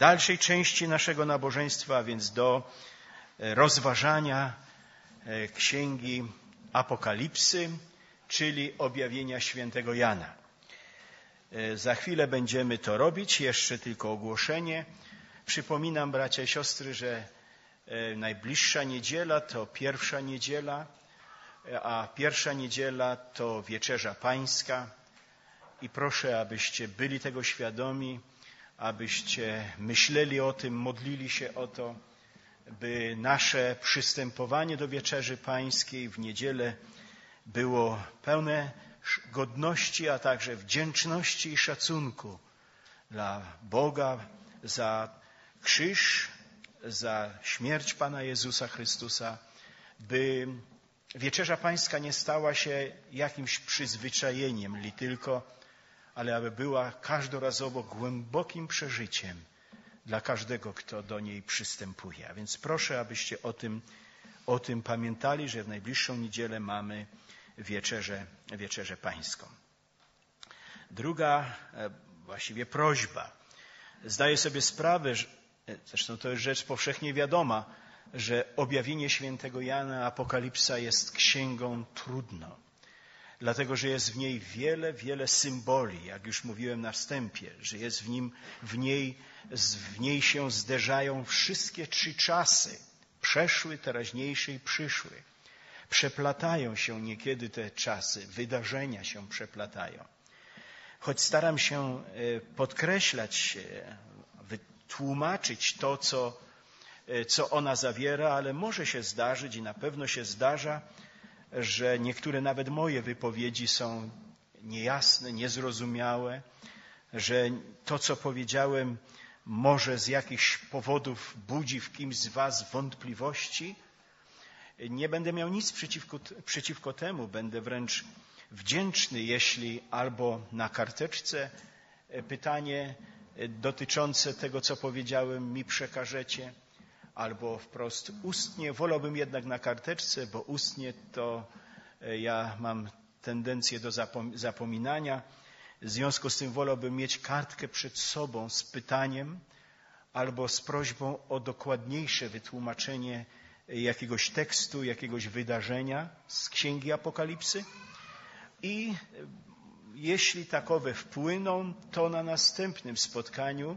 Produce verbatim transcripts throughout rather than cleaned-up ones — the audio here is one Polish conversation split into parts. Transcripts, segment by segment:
dalszej części naszego nabożeństwa, a więc do rozważania Księgi Apokalipsy, czyli objawienia świętego Jana. Za chwilę będziemy to robić, jeszcze tylko ogłoszenie. Przypominam, bracia i siostry, że najbliższa niedziela to pierwsza niedziela, a pierwsza niedziela to Wieczerza Pańska i proszę, abyście byli tego świadomi, abyście myśleli o tym, modlili się o to, by nasze przystępowanie do Wieczerzy Pańskiej w niedzielę było pełne godności, a także wdzięczności i szacunku dla Boga za krzyż, za śmierć Pana Jezusa Chrystusa, by Wieczerza Pańska nie stała się jakimś przyzwyczajeniem li tylko, ale aby była każdorazowo głębokim przeżyciem dla każdego, kto do niej przystępuje. A więc proszę, abyście o tym, o tym pamiętali, że w najbliższą niedzielę mamy Wieczerzę, Wieczerzę Pańską. Druga właściwie prośba. Zdaję sobie sprawę, że, zresztą to jest rzecz powszechnie wiadoma, że objawienie świętego Jana, Apokalipsa jest księgą trudną. Dlatego, że jest w niej wiele, wiele symboli, jak już mówiłem na wstępie, że jest w nim, w niej, w niej się zderzają wszystkie trzy czasy, przeszły, teraźniejszy i przyszły. Przeplatają się niekiedy te czasy, wydarzenia się przeplatają. Choć staram się podkreślać, wytłumaczyć to, co, co ona zawiera, ale może się zdarzyć i na pewno się zdarza, że niektóre nawet moje wypowiedzi są niejasne, niezrozumiałe, że to, co powiedziałem, może z jakichś powodów budzi w kimś z was wątpliwości. Nie będę miał nic przeciwko, przeciwko temu, będę wręcz wdzięczny, jeśli albo na karteczce pytanie dotyczące tego, co powiedziałem, mi przekażecie, albo wprost ustnie. Wolałbym jednak na karteczce, bo ustnie to ja mam tendencję do zapominania. W związku z tym wolałbym mieć kartkę przed sobą z pytaniem albo z prośbą o dokładniejsze wytłumaczenie jakiegoś tekstu, jakiegoś wydarzenia z Księgi Apokalipsy. I jeśli takowe wpłyną, to na następnym spotkaniu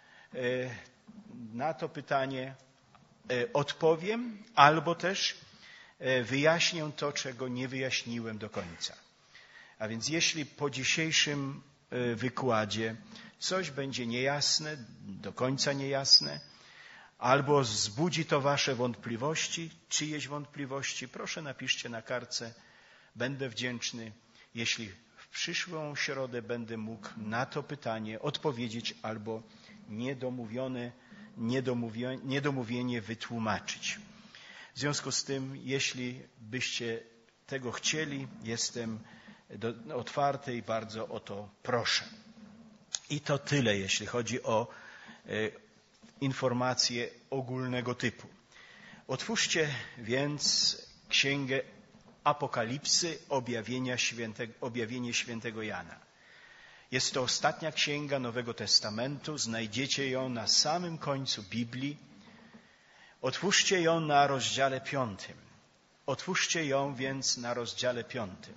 na to pytanie odpowiem, albo też wyjaśnię to, czego nie wyjaśniłem do końca. A więc jeśli po dzisiejszym wykładzie coś będzie niejasne, do końca niejasne, albo wzbudzi to wasze wątpliwości, czyjeś wątpliwości, proszę napiszcie na kartce. Będę wdzięczny, jeśli w przyszłą środę będę mógł na to pytanie odpowiedzieć albo niedomówione niedomówienie wytłumaczyć. W związku z tym, jeśli byście tego chcieli, jestem do, otwarty i bardzo o to proszę. I to tyle, jeśli chodzi o e, informacje ogólnego typu. Otwórzcie więc Księgę Apokalipsy, objawienia świętego, objawienie świętego Jana. Jest to ostatnia księga Nowego Testamentu. Znajdziecie ją na samym końcu Biblii. Otwórzcie ją na rozdziale piątym. Otwórzcie ją więc na rozdziale piątym.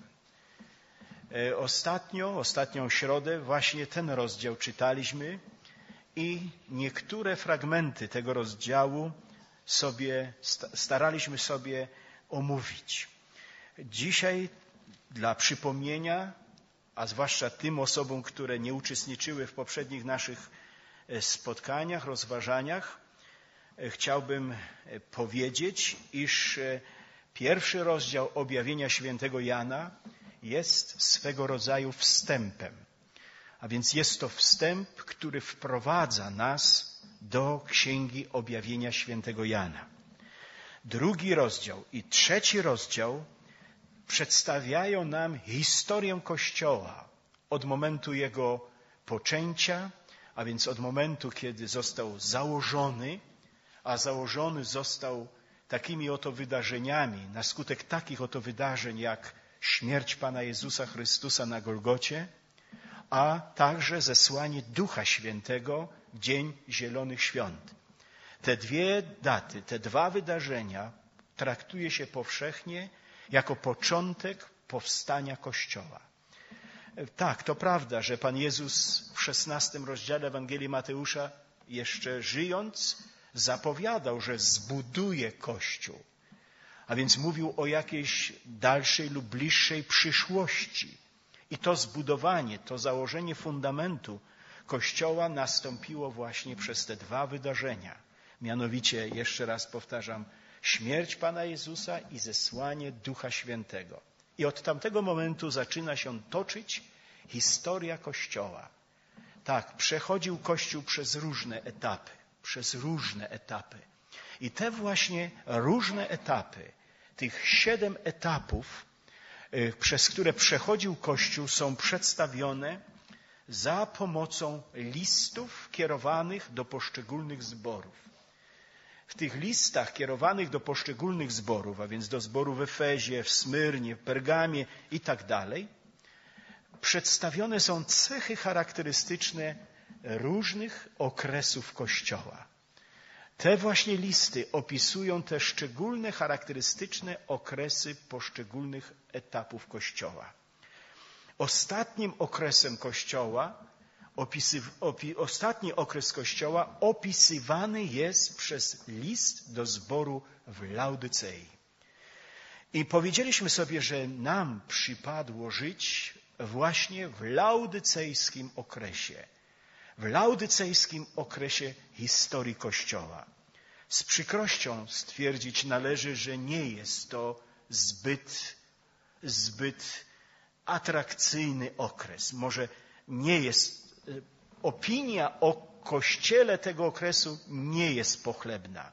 Ostatnio, ostatnią środę właśnie ten rozdział czytaliśmy i niektóre fragmenty tego rozdziału sobie staraliśmy sobie omówić. Dzisiaj dla przypomnienia, a zwłaszcza tym osobom, które nie uczestniczyły w poprzednich naszych spotkaniach, rozważaniach, chciałbym powiedzieć, iż pierwszy rozdział objawienia świętego Jana jest swego rodzaju wstępem. A więc jest to wstęp, który wprowadza nas do Księgi Objawienia świętego Jana. Drugi rozdział i trzeci rozdział przedstawiają nam historię Kościoła od momentu jego poczęcia, a więc od momentu, kiedy został założony, a założony został takimi oto wydarzeniami, na skutek takich oto wydarzeń jak śmierć Pana Jezusa Chrystusa na Golgocie, a także zesłanie Ducha Świętego, Dzień Zielonych Świąt. Te dwie daty, te dwa wydarzenia traktuje się powszechnie jako początek powstania Kościoła. Tak, to prawda, że Pan Jezus w szesnastym rozdziale Ewangelii Mateusza, jeszcze żyjąc, zapowiadał, że zbuduje Kościół. A więc mówił o jakiejś dalszej lub bliższej przyszłości. I to zbudowanie, to założenie fundamentu Kościoła nastąpiło właśnie przez te dwa wydarzenia. Mianowicie, jeszcze raz powtarzam, śmierć Pana Jezusa i zesłanie Ducha Świętego. I od tamtego momentu zaczyna się toczyć historia Kościoła. Tak, przechodził Kościół przez różne etapy, przez różne etapy. I te właśnie różne etapy, tych siedem etapów, przez które przechodził Kościół, są przedstawione za pomocą listów kierowanych do poszczególnych zborów. W tych listach kierowanych do poszczególnych zborów, a więc do zboru w Efezie, w Smyrnie, w Pergamie i tak dalej, przedstawione są cechy charakterystyczne różnych okresów Kościoła. Te właśnie listy opisują te szczególne, charakterystyczne okresy poszczególnych etapów Kościoła. Ostatnim okresem Kościoła, opisy, opi, ostatni okres Kościoła opisywany jest przez list do zboru w Laodycei. I powiedzieliśmy sobie, że nam przypadło żyć właśnie w laodycejskim okresie. W laodycejskim okresie historii Kościoła. Z przykrością stwierdzić należy, że nie jest to zbyt, zbyt atrakcyjny okres. Może nie jest, opinia o Kościele tego okresu nie jest pochlebna.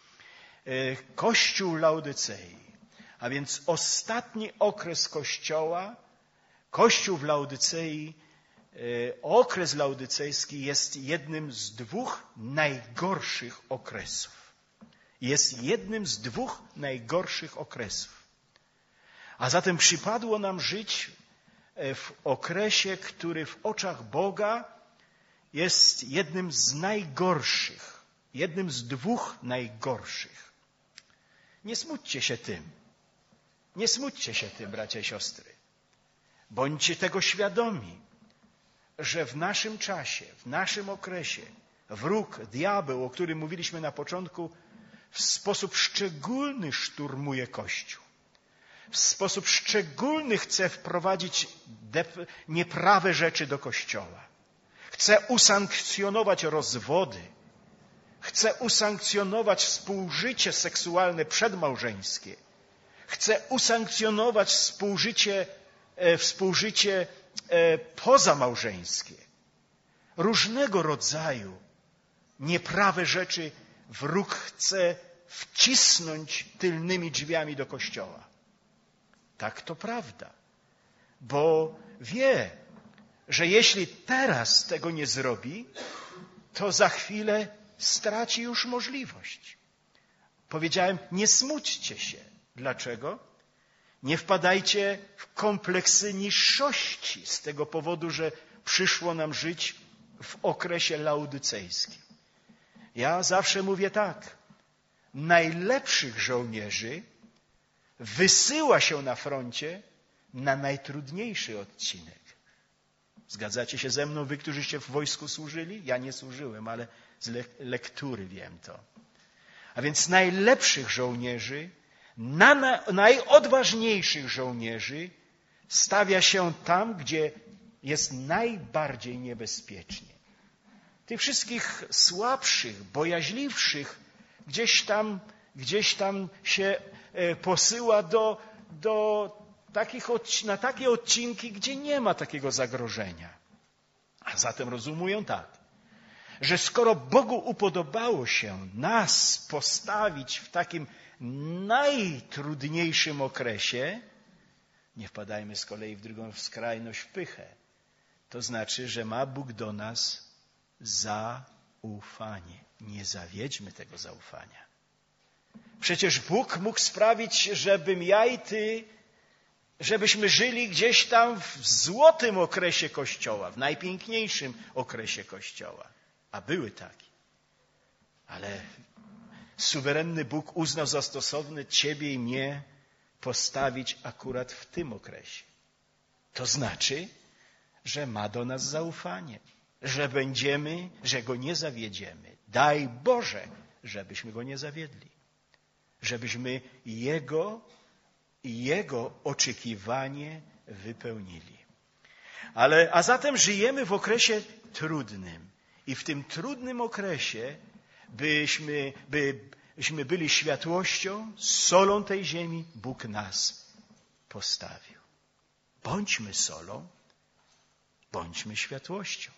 Kościół Laodycei, a więc ostatni okres Kościoła, Kościół w Laodycei, okres laodycejski jest jednym z dwóch najgorszych okresów. Jest jednym z dwóch najgorszych okresów. A zatem przypadło nam żyć w okresie, który w oczach Boga jest jednym z najgorszych. Jednym z dwóch najgorszych. Nie smućcie się tym. Nie smućcie się tym, bracia i siostry. Bądźcie tego świadomi, że w naszym czasie, w naszym okresie wróg, diabeł, o którym mówiliśmy na początku, w sposób szczególny szturmuje Kościół. W sposób szczególny chce wprowadzić nieprawe rzeczy do Kościoła. Chce usankcjonować rozwody. Chce usankcjonować współżycie seksualne przedmałżeńskie. Chce usankcjonować współżycie, e, współżycie e, pozamałżeńskie. Różnego rodzaju nieprawe rzeczy wróg chce wcisnąć tylnymi drzwiami do Kościoła. Tak, to prawda, bo wie, że jeśli teraz tego nie zrobi, to za chwilę straci już możliwość. Powiedziałem, nie smućcie się. Dlaczego? Nie wpadajcie w kompleksy niższości z tego powodu, że przyszło nam żyć w okresie laodycejskim. Ja zawsze mówię tak, najlepszych żołnierzy wysyła się na froncie na najtrudniejszy odcinek. Zgadzacie się ze mną, wy, którzyście w wojsku służyli? Ja nie służyłem, ale z le- lektury wiem to. A więc najlepszych żołnierzy, na, na, najodważniejszych żołnierzy stawia się tam, gdzie jest najbardziej niebezpiecznie. Tych wszystkich słabszych, bojaźliwszych gdzieś tam, gdzieś tam się posyła do, do takich, na takie odcinki, gdzie nie ma takiego zagrożenia. A zatem rozumują tak, że skoro Bogu upodobało się nas postawić w takim najtrudniejszym okresie, nie wpadajmy z kolei w drugą skrajność, w pychę. To znaczy, że ma Bóg do nas zaufanie. Nie zawiedźmy tego zaufania. Przecież Bóg mógł sprawić, żebym ja i ty żebyśmy żyli gdzieś tam w złotym okresie Kościoła, w najpiękniejszym okresie Kościoła. A były takie. Ale suwerenny Bóg uznał za stosowne ciebie i mnie postawić akurat w tym okresie. To znaczy, że ma do nas zaufanie, że będziemy, że Go nie zawiedziemy. Daj Boże, żebyśmy Go nie zawiedli. Żebyśmy Jego i Jego oczekiwanie wypełnili. Ale, a zatem żyjemy w okresie trudnym. I w tym trudnym okresie byśmy, byśmy byli światłością, solą tej ziemi, Bóg nas postawił. Bądźmy solą, bądźmy światłością.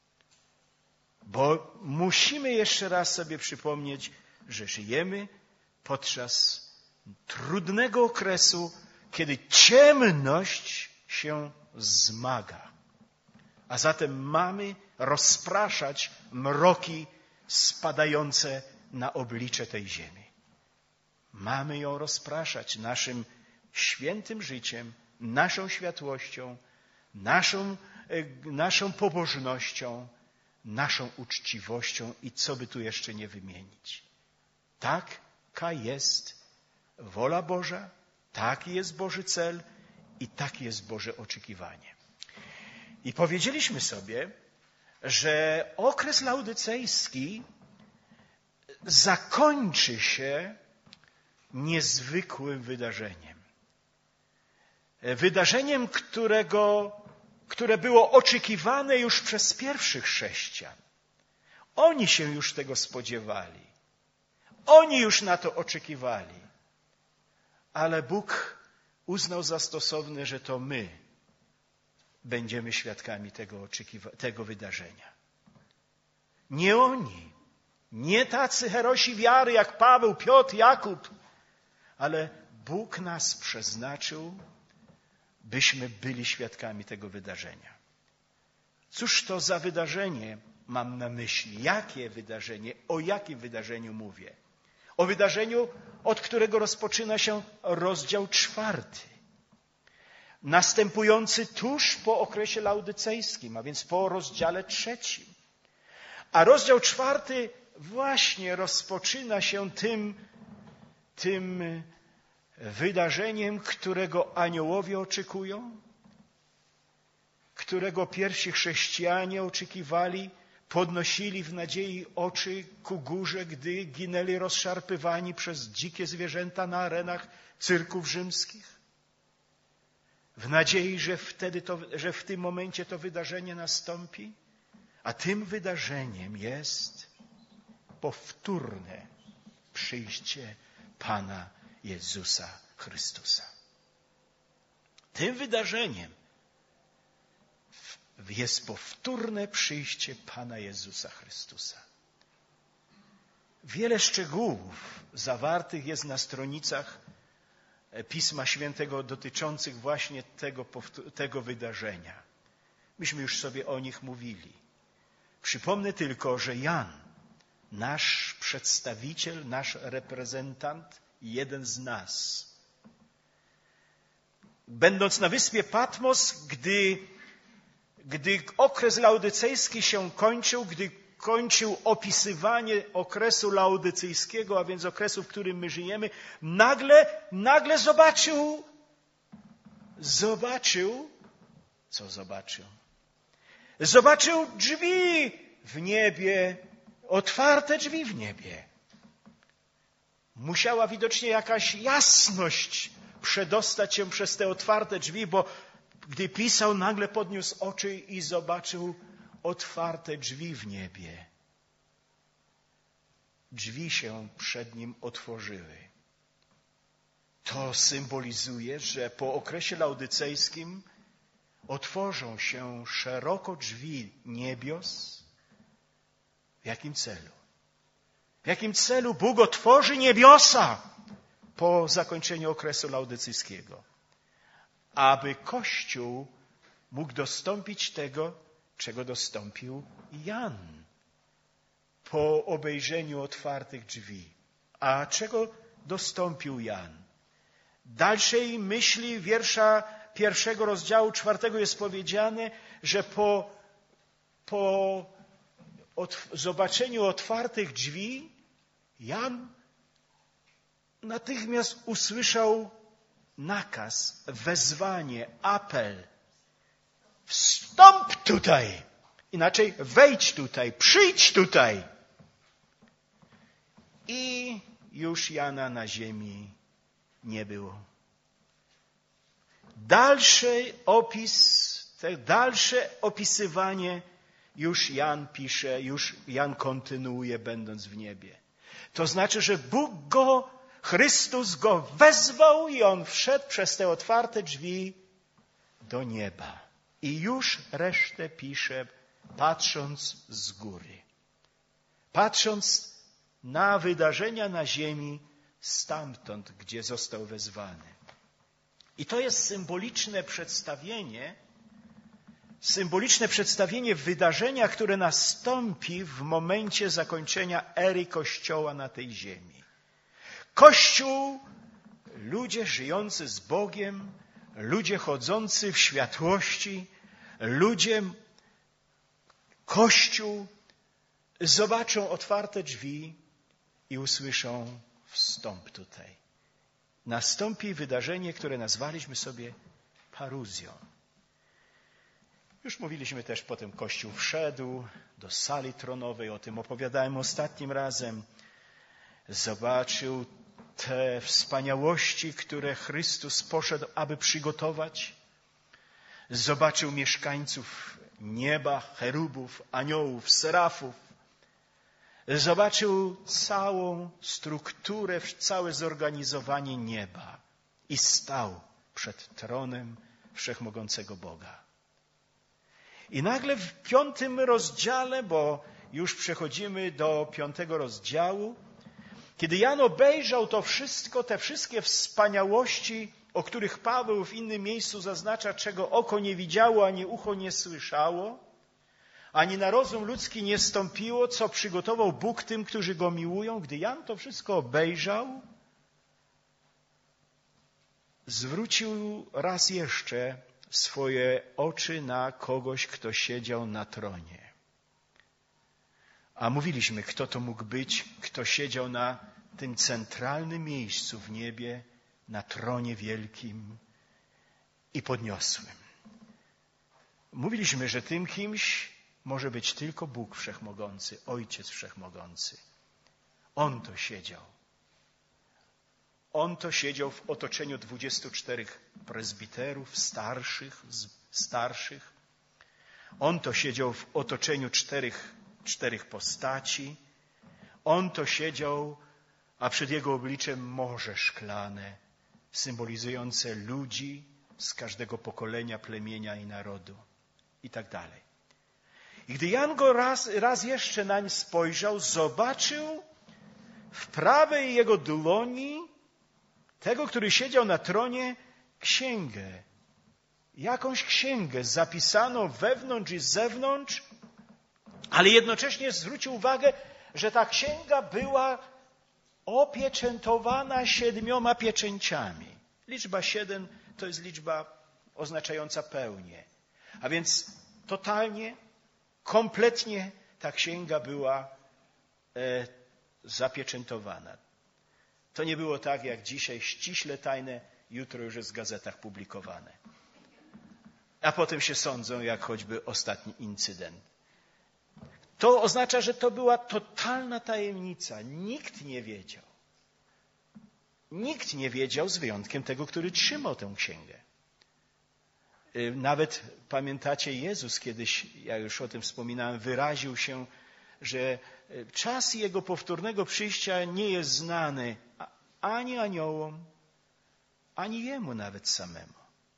Bo musimy jeszcze raz sobie przypomnieć, że żyjemy podczas trudnego okresu, kiedy ciemność się zmaga. A zatem mamy rozpraszać mroki spadające na oblicze tej ziemi. Mamy ją rozpraszać naszym świętym życiem, naszą światłością, naszą, naszą pobożnością, naszą uczciwością i co by tu jeszcze nie wymienić. Taka jest wola Boża, taki jest Boży cel i takie jest Boże oczekiwanie. I powiedzieliśmy sobie, że okres laudycejski zakończy się niezwykłym wydarzeniem. Wydarzeniem, którego, które było oczekiwane już przez pierwszych chrześcijan. Oni się już tego spodziewali. Oni już na to oczekiwali. Ale Bóg uznał za stosowne, że to my będziemy świadkami tego, oczekiwa- tego wydarzenia. Nie oni, nie tacy herosi wiary jak Paweł, Piotr, Jakub, ale Bóg nas przeznaczył, byśmy byli świadkami tego wydarzenia. Cóż to za wydarzenie mam na myśli? Jakie wydarzenie? O jakim wydarzeniu mówię? O wydarzeniu, od którego rozpoczyna się rozdział czwarty. Następujący tuż po okresie laudycejskim, a więc po rozdziale trzecim. A rozdział czwarty właśnie rozpoczyna się tym, tym wydarzeniem, którego aniołowie oczekują, którego pierwsi chrześcijanie oczekiwali, podnosili w nadziei oczy ku górze, gdy ginęli rozszarpywani przez dzikie zwierzęta na arenach cyrków rzymskich. W nadziei, że wtedy to, że w tym momencie to wydarzenie nastąpi. A tym wydarzeniem jest powtórne przyjście Pana Jezusa Chrystusa. Tym wydarzeniem jest powtórne przyjście Pana Jezusa Chrystusa. Wiele szczegółów zawartych jest na stronicach Pisma Świętego dotyczących właśnie tego, tego wydarzenia. Myśmy już sobie o nich mówili. Przypomnę tylko, że Jan, nasz przedstawiciel, nasz reprezentant, jeden z nas, będąc na wyspie Patmos, gdy, gdy okres laudycejski się kończył, gdy kończył opisywanie okresu laudycyjskiego, a więc okresu, w którym my żyjemy, nagle, nagle zobaczył, zobaczył, co zobaczył? Zobaczył drzwi w niebie, otwarte drzwi w niebie. Musiała widocznie jakaś jasność przedostać się przez te otwarte drzwi, bo gdy pisał, nagle podniósł oczy i zobaczył otwarte drzwi w niebie. Drzwi się przed nim otworzyły. To symbolizuje, że po okresie laudycejskim otworzą się szeroko drzwi niebios. W jakim celu? W jakim celu Bóg otworzy niebiosa po zakończeniu okresu laudycyjskiego? Aby Kościół mógł dostąpić tego, czego dostąpił Jan po obejrzeniu otwartych drzwi. A czego dostąpił Jan? dalszej myśli wiersza pierwszego rozdziału czwartego jest powiedziane, że po, po od, zobaczeniu otwartych drzwi Jan natychmiast usłyszał nakaz, wezwanie, apel. Wstąp tutaj! Inaczej wejdź tutaj, przyjdź tutaj! I już Jana na ziemi nie było. Dalszy opis, te dalsze opisywanie już Jan pisze, już Jan kontynuuje, będąc w niebie. To znaczy, że Bóg go, Chrystus go wezwał i on wszedł przez te otwarte drzwi do nieba. I już resztę pisze, patrząc z góry. Patrząc na wydarzenia na ziemi stamtąd, gdzie został wezwany. I to jest symboliczne przedstawienie, symboliczne przedstawienie wydarzenia, które nastąpi w momencie zakończenia ery Kościoła na tej ziemi. Kościół, ludzie żyjący z Bogiem, ludzie chodzący w światłości, ludzie, Kościół zobaczą otwarte drzwi i usłyszą: wstąp tutaj. Nastąpi wydarzenie, które nazwaliśmy sobie paruzją. Już mówiliśmy też, potem Kościół wszedł do sali tronowej, o tym opowiadałem ostatnim razem. Zobaczył te wspaniałości, które Chrystus poszedł, aby przygotować. Zobaczył mieszkańców nieba, cherubów, aniołów, serafów. Zobaczył całą strukturę, całe zorganizowanie nieba i stał przed tronem Wszechmogącego Boga. I nagle w piątym rozdziale, bo już przechodzimy do piątego rozdziału, kiedy Jan obejrzał to wszystko, te wszystkie wspaniałości, o których Paweł w innym miejscu zaznacza, czego oko nie widziało, ani ucho nie słyszało, ani na rozum ludzki nie stąpiło, co przygotował Bóg tym, którzy Go miłują. Gdy Jan to wszystko obejrzał, zwrócił raz jeszcze swoje oczy na kogoś, kto siedział na tronie. A mówiliśmy, kto to mógł być, kto siedział na tym centralnym miejscu w niebie, na tronie wielkim i podniosłym. Mówiliśmy, że tym kimś może być tylko Bóg Wszechmogący, Ojciec Wszechmogący. On to siedział. On to siedział w otoczeniu dwudziestu czterech prezbiterów, starszych, starszych. On to siedział w otoczeniu czterech, czterech postaci. On to siedział, a przed jego obliczem morze szklane, symbolizujące ludzi z każdego pokolenia, plemienia i narodu i tak dalej. I gdy Jan go raz, raz jeszcze nań spojrzał, zobaczył w prawej jego dłoni tego, który siedział na tronie, księgę. Jakąś księgę zapisaną wewnątrz i z zewnątrz, ale jednocześnie zwrócił uwagę, że ta księga była opieczętowana siedmioma pieczęciami. Liczba siedem to jest liczba oznaczająca pełnię. A więc totalnie, kompletnie ta księga była e, zapieczętowana. To nie było tak jak dzisiaj, ściśle tajne, jutro już jest w gazetach publikowane. A potem się sądzą, jak choćby ostatni incydent. To oznacza, że to była totalna tajemnica. Nikt nie wiedział. Nikt nie wiedział, z wyjątkiem tego, który trzymał tę księgę. Nawet pamiętacie, Jezus kiedyś, ja już o tym wspominałem, wyraził się, że czas Jego powtórnego przyjścia nie jest znany ani aniołom, ani Jemu nawet samemu.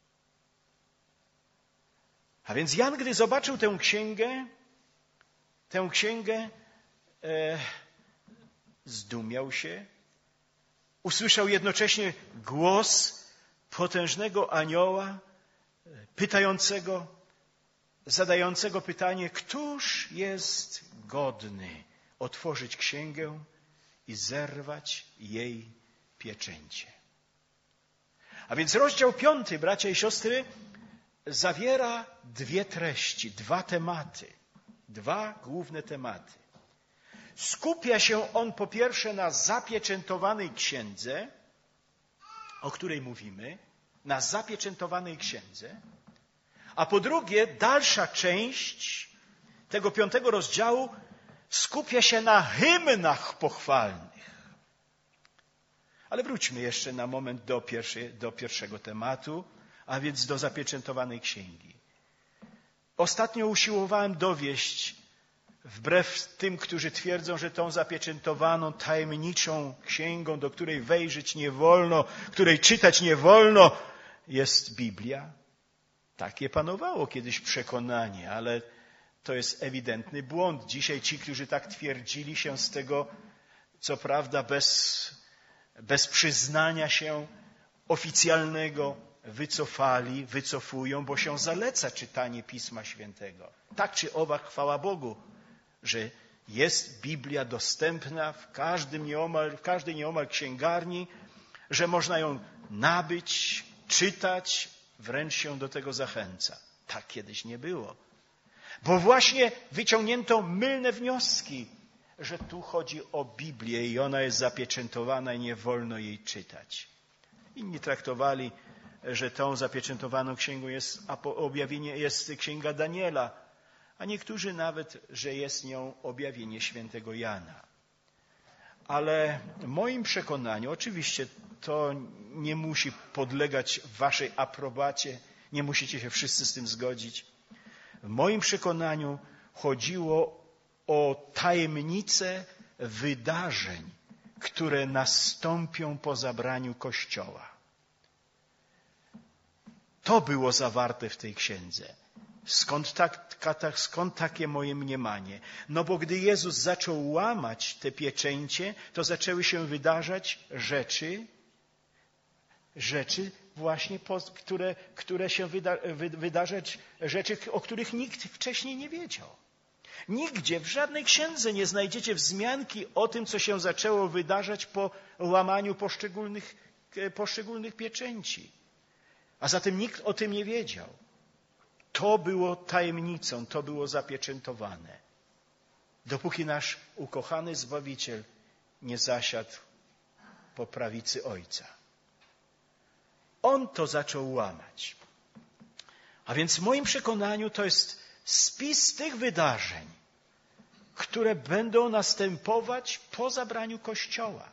A więc Jan, gdy zobaczył tę księgę, tę księgę e, zdumiał się, usłyszał jednocześnie głos potężnego anioła, pytającego, zadającego pytanie, któż jest godny otworzyć księgę i zerwać jej pieczęcie. A więc rozdział piąty, bracia i siostry, zawiera dwie treści, dwa tematy, dwa główne tematy. Skupia się on po pierwsze na zapieczętowanej księdze, o której mówimy, na zapieczętowanej księdze, a po drugie dalsza część tego piątego rozdziału skupia się na hymnach pochwalnych. Ale wróćmy jeszcze na moment do, pierwszej, do pierwszego tematu, a więc do zapieczętowanej księgi. Ostatnio usiłowałem dowieść, wbrew tym, którzy twierdzą, że tą zapieczętowaną, tajemniczą księgą, do której wejrzeć nie wolno, której czytać nie wolno, jest Biblia. Takie panowało kiedyś przekonanie, ale to jest ewidentny błąd. Dzisiaj ci, którzy tak twierdzili, się z tego, co prawda bez, bez przyznania się oficjalnego, wycofali, wycofują, bo się zaleca czytanie Pisma Świętego. Tak czy owak, chwała Bogu, że jest Biblia dostępna w każdym nieomal, w każdej nieomal księgarni, że można ją nabyć, czytać, wręcz się do tego zachęca. Tak kiedyś nie było. Bo właśnie wyciągnięto mylne wnioski, że tu chodzi o Biblię i ona jest zapieczętowana i nie wolno jej czytać. Inni traktowali, że tą zapieczętowaną księgą jest objawienie, jest księga Daniela, a niektórzy nawet, że jest nią objawienie świętego Jana. Ale w moim przekonaniu, oczywiście to nie musi podlegać waszej aprobacie, nie musicie się wszyscy z tym zgodzić. W moim przekonaniu chodziło o tajemnice wydarzeń, które nastąpią po zabraniu Kościoła. To było zawarte w tej księdze. Skąd, tak, skąd takie moje mniemanie? No bo gdy Jezus zaczął łamać te pieczęcie, to zaczęły się wydarzać rzeczy, rzeczy właśnie, które, które się wyda, wydarzać, rzeczy, o których nikt wcześniej nie wiedział. Nigdzie, w żadnej księdze nie znajdziecie wzmianki o tym, co się zaczęło wydarzać po łamaniu poszczególnych, poszczególnych pieczęci. A zatem nikt o tym nie wiedział. To było tajemnicą, to było zapieczętowane. Dopóki nasz ukochany Zbawiciel nie zasiadł po prawicy Ojca. On to zaczął łamać. A więc w moim przekonaniu to jest spis tych wydarzeń, które będą następować po zabraniu Kościoła.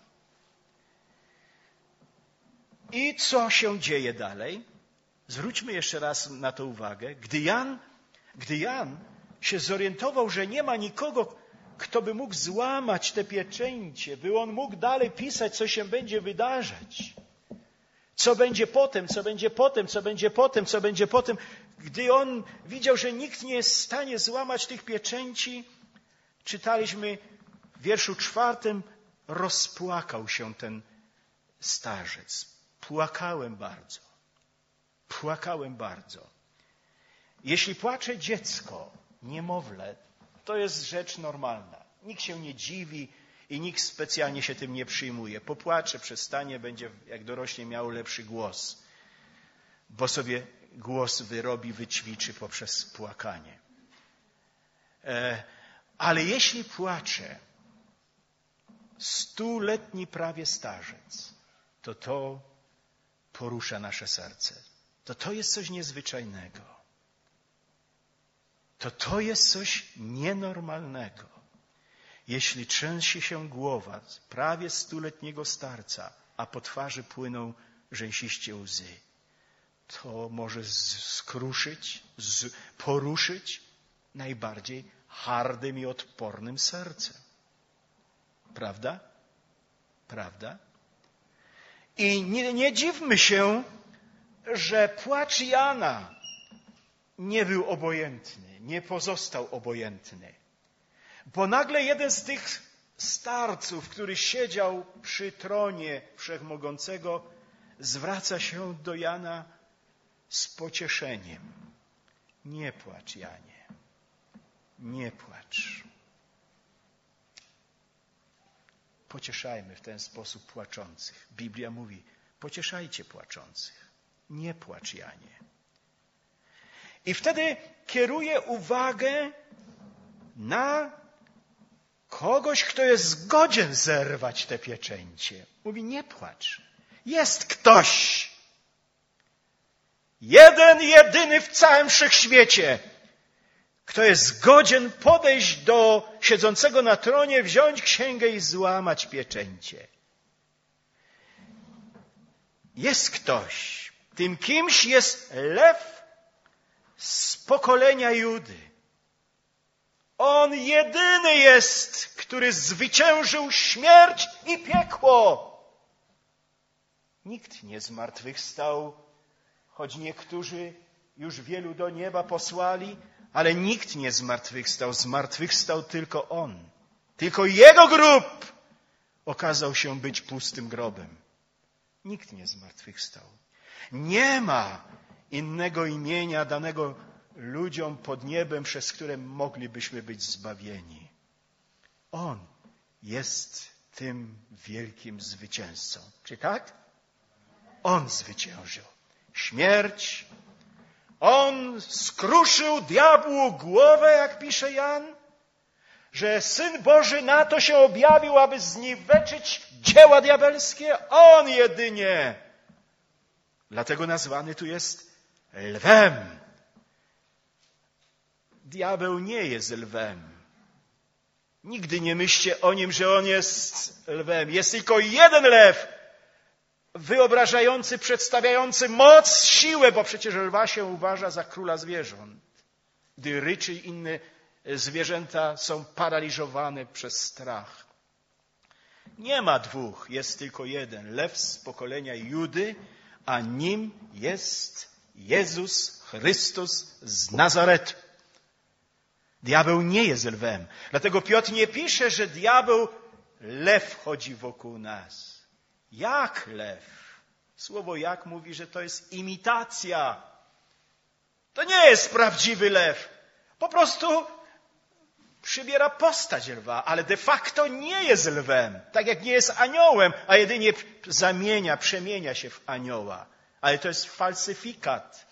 I co się dzieje dalej? Zwróćmy jeszcze raz na to uwagę. Gdy Jan, gdy Jan się zorientował, że nie ma nikogo, kto by mógł złamać te pieczęcie, by on mógł dalej pisać, co się będzie wydarzać. Co będzie potem, co będzie potem, co będzie potem, co będzie potem. Gdy on widział, że nikt nie jest w stanie złamać tych pieczęci, czytaliśmy w wierszu czwartym, rozpłakał się ten starzec. Płakałem bardzo. Płakałem bardzo. Jeśli płacze dziecko, niemowlę, to jest rzecz normalna. Nikt się nie dziwi i nikt specjalnie się tym nie przyjmuje. Popłacze, przestanie, będzie jak dorośnie miał lepszy głos, bo sobie głos wyrobi, wyćwiczy poprzez płakanie. Ale jeśli płacze stuletni prawie starzec, to to porusza nasze serce. To to jest coś niezwyczajnego. To to jest coś nienormalnego. Jeśli trzęsie się głowa prawie stuletniego starca, a po twarzy płyną rzęsiście łzy, to może skruszyć, z, poruszyć najbardziej hardym i odpornym sercem. Prawda? Prawda? I nie, nie dziwmy się, że płacz Jana nie był obojętny, nie pozostał obojętny. Bo nagle jeden z tych starców, który siedział przy tronie Wszechmogącego, zwraca się do Jana z pocieszeniem. Nie płacz, Janie, nie płacz. Pocieszajmy w ten sposób płaczących. Biblia mówi, Pocieszajcie płaczących. Nie płacz, Janie. I wtedy kieruje uwagę na kogoś, kto jest godzien zerwać te pieczęcie. Mówi, nie płacz. Jest ktoś. Jeden, jedyny w całym wszechświecie, kto jest godzien podejść do siedzącego na tronie, wziąć księgę i złamać pieczęcie. Jest ktoś. Tym kimś jest lew z pokolenia Judy. On jedyny jest, który zwyciężył śmierć i piekło. Nikt nie zmartwychwstał, choć niektórzy już wielu do nieba posłali, ale nikt nie zmartwychwstał. Zmartwychwstał tylko On. Tylko Jego grób okazał się być pustym grobem. Nikt nie zmartwychwstał. Nie ma innego imienia danego ludziom pod niebem, przez które moglibyśmy być zbawieni. On jest tym wielkim zwycięzcą. Czy tak? On zwyciężył śmierć. On skruszył diabłu głowę, jak pisze Jan, że Syn Boży na to się objawił, aby zniweczyć dzieła diabelskie. On jedynie. Dlatego nazwany tu jest lwem. Diabeł nie jest lwem. Nigdy nie myślcie o nim, że on jest lwem. Jest tylko jeden lew, wyobrażający, przedstawiający moc, siłę, bo przecież lwa się uważa za króla zwierząt. Gdy ryczy i inne zwierzęta są paraliżowane przez strach. Nie ma dwóch, jest tylko jeden. Lew z pokolenia Judy, a nim jest Jezus Chrystus z Nazaretu. Diabeł nie jest lwem. Dlatego Piotr nie pisze, że diabeł, lew chodzi wokół nas. Jak lew? Słowo jak mówi, że to jest imitacja. To nie jest prawdziwy lew. Po prostu przybiera postać lwa, ale de facto nie jest lwem. Tak jak nie jest aniołem, a jedynie zamienia, przemienia się w anioła. Ale to jest falsyfikat.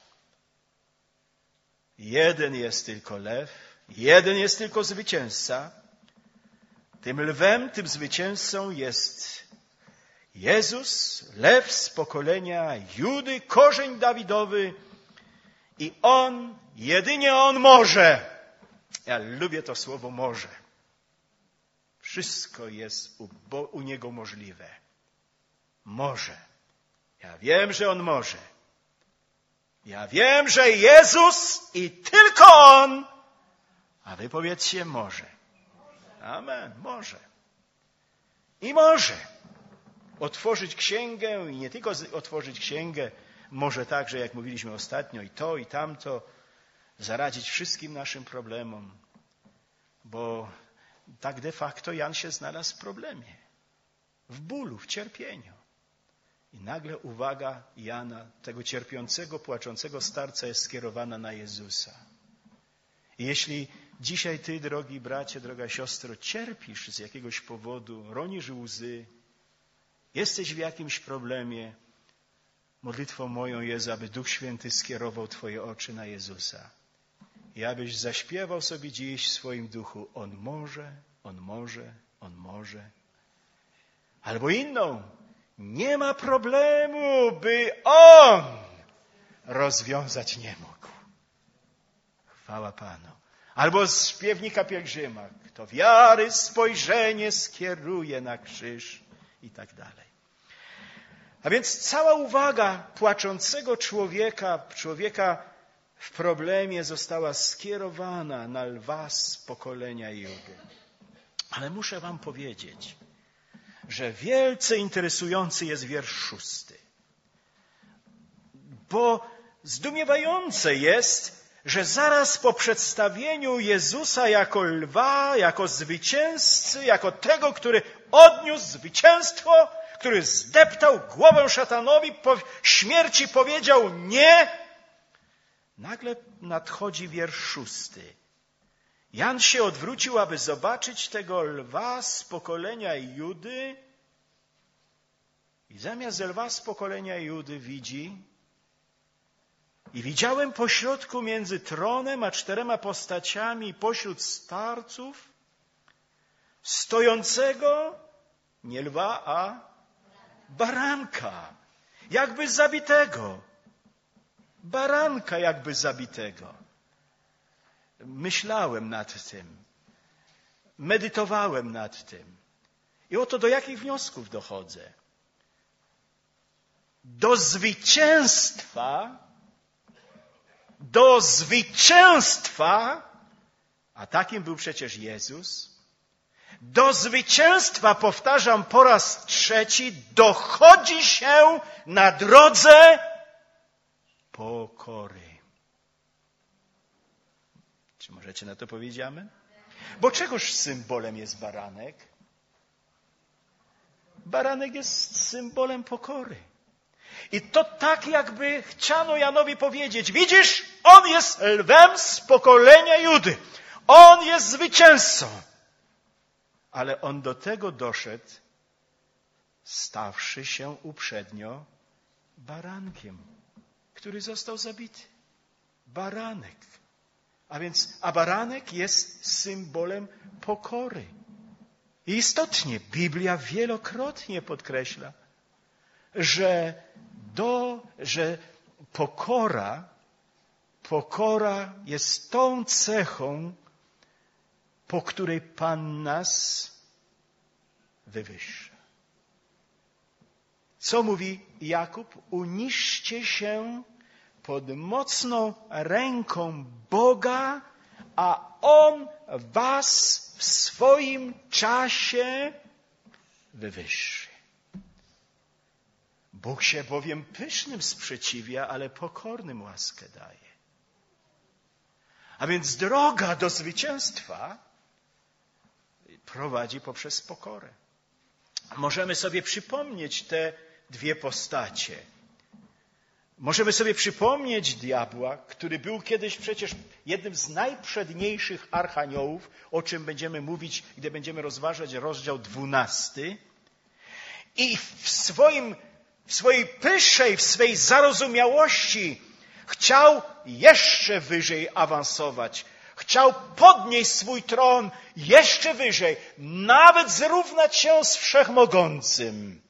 Jeden jest tylko lew, jeden jest tylko zwycięzca. Tym lwem, tym zwycięzcą jest Jezus, lew z pokolenia Judy, korzeń Dawidowy. I On, jedynie On może. Ja lubię to słowo może. Wszystko jest u, bo, u Niego możliwe. Może. Ja wiem, że On może. Ja wiem, że Jezus i tylko On. A wy powiedzcie może. Amen. Może. I może otworzyć księgę i nie tylko otworzyć księgę, może także, jak mówiliśmy ostatnio, i to, i tamto, zaradzić wszystkim naszym problemom, bo tak de facto Jan się znalazł w problemie, w bólu, w cierpieniu. I nagle uwaga Jana, tego cierpiącego, płaczącego starca, jest skierowana na Jezusa. I jeśli dzisiaj ty, drogi bracie, droga siostro, cierpisz z jakiegoś powodu, ronisz łzy, jesteś w jakimś problemie, modlitwą moją jest, aby Duch Święty skierował twoje oczy na Jezusa. I abyś zaśpiewał sobie dziś w swoim duchu, On może, On może, On może. Albo inną, nie ma problemu, by On rozwiązać nie mógł. Chwała Panu. Albo z śpiewnika pielgrzyma, kto wiary spojrzenie skieruje na krzyż i tak dalej. A więc cała uwaga płaczącego człowieka, człowieka w problemie została skierowana na lwa z pokolenia Judy. Ale muszę wam powiedzieć, że wielce interesujący jest wiersz szósty. Bo zdumiewające jest, że zaraz po przedstawieniu Jezusa jako lwa, jako zwycięzcy, jako tego, który odniósł zwycięstwo, który zdeptał głowę szatanowi, po śmierci powiedział nie, nagle nadchodzi wiersz szósty. Jan się odwrócił, aby zobaczyć tego lwa z pokolenia Judy I zamiast lwa z pokolenia Judy widzi i widziałem pośrodku między tronem a czterema postaciami pośród starców stojącego nie lwa, a baranka, jakby zabitego. Baranka jakby zabitego. Myślałem nad tym. Medytowałem nad tym. I oto do jakich wniosków dochodzę. Do zwycięstwa, do zwycięstwa, a takim był przecież Jezus, do zwycięstwa, powtarzam po raz trzeci, dochodzi się na drodze pokory. Czy możecie na to powiedzieć amen? Bo czegoż symbolem jest baranek? Baranek jest symbolem pokory. I to tak jakby chciano Janowi powiedzieć, widzisz, on jest lwem z pokolenia Judy. On jest zwycięzcą. Ale on do tego doszedł, stawszy się uprzednio barankiem, który został zabity. Baranek. A więc, a baranek jest symbolem pokory. I istotnie Biblia wielokrotnie podkreśla, że, do, że pokora, pokora jest tą cechą, po której Pan nas wywyższa. Co mówi Jakub? Uniżcie się pod mocną ręką Boga, a On was w swoim czasie wywyższy. Bóg się bowiem pysznym sprzeciwia, ale pokornym łaskę daje. A więc droga do zwycięstwa prowadzi poprzez pokorę. Możemy sobie przypomnieć te dwie postacie. Możemy sobie przypomnieć diabła, który był kiedyś przecież jednym z najprzedniejszych archaniołów, o czym będziemy mówić, gdy będziemy rozważać rozdział dwunasty. I w, swoim, w swojej pysze, w swej zarozumiałości chciał jeszcze wyżej awansować. Chciał podnieść swój tron jeszcze wyżej, nawet zrównać się z Wszechmogącym.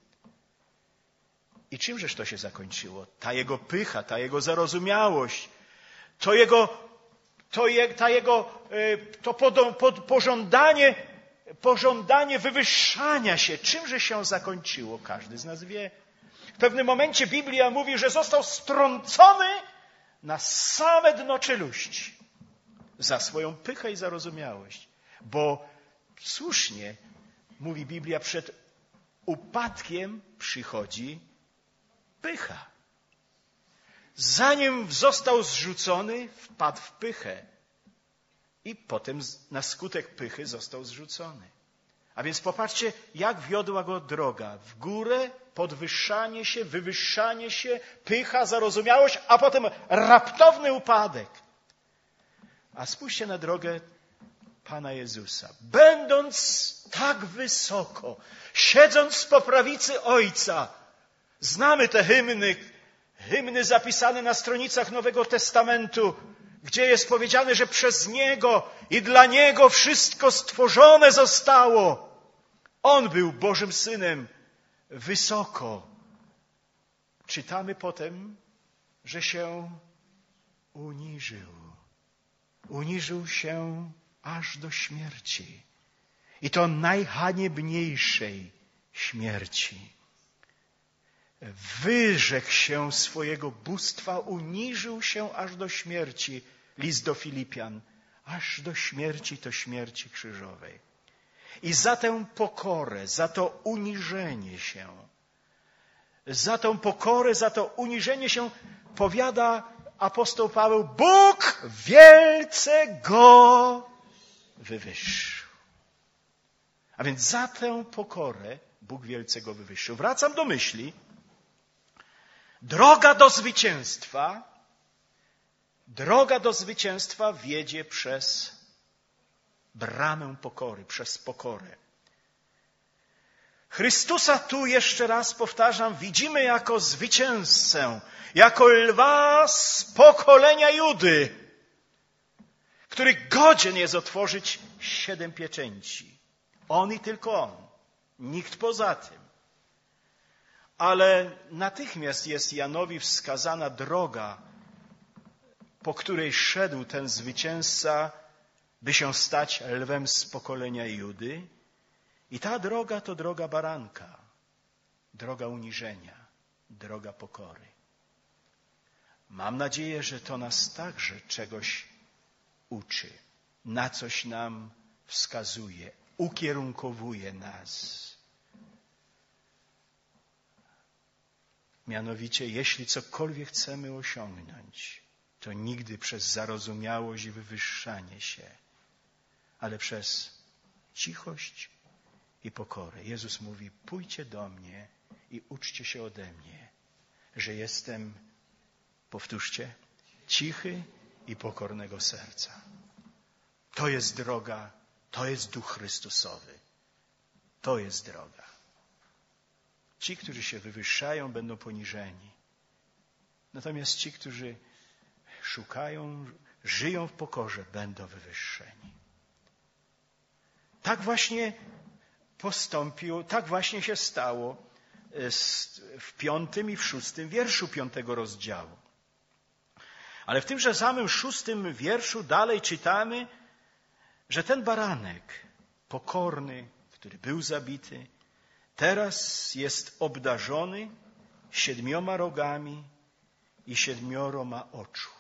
I czymżeż to się zakończyło? Ta jego pycha, ta jego zarozumiałość, to jego, to je, ta jego to pod, pod, pożądanie, pożądanie wywyższania się. Czymże się zakończyło? Każdy z nas wie. W pewnym momencie Biblia mówi, że został strącony na same dno czeluści za swoją pychę i zarozumiałość. Bo słusznie mówi Biblia, przed upadkiem przychodzi pycha. Zanim został zrzucony, wpadł w pychę. I potem na skutek pychy został zrzucony. A więc popatrzcie, jak wiodła go droga. W górę, podwyższanie się, wywyższanie się, pycha, zarozumiałość, a potem raptowny upadek. A spójrzcie na drogę Pana Jezusa. Będąc tak wysoko, siedząc po prawicy Ojca, znamy te hymny, hymny zapisane na stronicach Nowego Testamentu, gdzie jest powiedziane, że przez Niego i dla Niego wszystko stworzone zostało. On był Bożym Synem wysoko. Czytamy potem, że się uniżył. Uniżył się aż do śmierci. I to najhaniebniejszej śmierci. Wyrzekł się swojego bóstwa, uniżył się aż do śmierci. List do Filipian. Aż do śmierci, to śmierci krzyżowej. I za tę pokorę, za to uniżenie się, za tą pokorę, za to uniżenie się powiada apostoł Paweł, Bóg wielce go wywyższył. A więc za tę pokorę Bóg wielce go wywyższył. Wracam do myśli. Droga do zwycięstwa, droga do zwycięstwa wiedzie przez bramę pokory, przez pokorę. Chrystusa tu, jeszcze raz powtarzam, widzimy jako zwycięzcę, jako lwa z pokolenia Judy, który godzien jest otworzyć siedem pieczęci. On i tylko on. Nikt poza tym. Ale natychmiast jest Janowi wskazana droga, po której szedł ten zwycięzca, by się stać lwem z pokolenia Judy. I ta droga to droga baranka, droga uniżenia, droga pokory. Mam nadzieję, że to nas także czegoś uczy, na coś nam wskazuje, ukierunkowuje nas. Mianowicie, jeśli cokolwiek chcemy osiągnąć, to nigdy przez zarozumiałość i wywyższanie się, ale przez cichość i pokorę. Jezus mówi, pójdźcie do mnie i uczcie się ode mnie, że jestem, powtórzcie, cichy i pokornego serca. To jest droga, to jest Duch Chrystusowy. To jest droga. Ci, którzy się wywyższają, będą poniżeni. Natomiast ci, którzy szukają, żyją w pokorze, będą wywyższeni. Tak właśnie postąpił, tak właśnie się stało w piątym i w szóstym wierszu piątego rozdziału. Ale w tymże samym szóstym wierszu dalej czytamy, że ten baranek pokorny, który był zabity, teraz jest obdarzony siedmioma rogami i siedmioro ma oczu.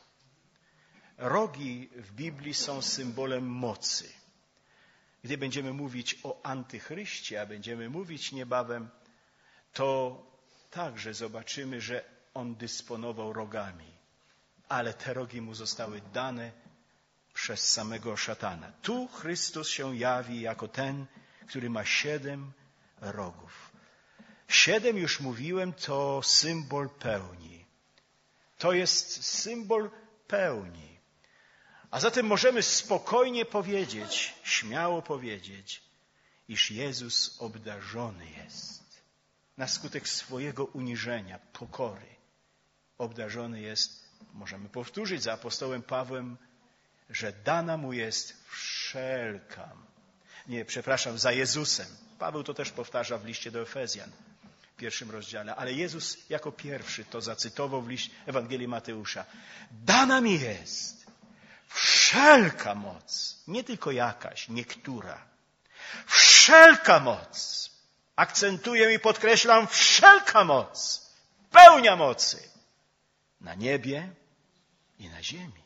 Rogi w Biblii są symbolem mocy. Gdy będziemy mówić o antychryście, a będziemy mówić niebawem, to także zobaczymy, że on dysponował rogami. Ale te rogi mu zostały dane przez samego szatana. Tu Chrystus się jawi jako ten, który ma siedem rogów. Siedem, już mówiłem, to symbol pełni. To jest symbol pełni. A zatem możemy spokojnie powiedzieć, śmiało powiedzieć, iż Jezus obdarzony jest. Na skutek swojego uniżenia, pokory, obdarzony jest, możemy powtórzyć za apostołem Pawłem, że dana mu jest wszelka. Nie, przepraszam, za Jezusem. Paweł to też powtarza w liście do Efezjan, w pierwszym rozdziale. Ale Jezus jako pierwszy to zacytował w liście Ewangelii Mateusza. Dana mi jest wszelka moc, nie tylko jakaś, niektóra. Wszelka moc. Akcentuję i podkreślam, wszelka moc. Pełnia mocy. Na niebie i na ziemi.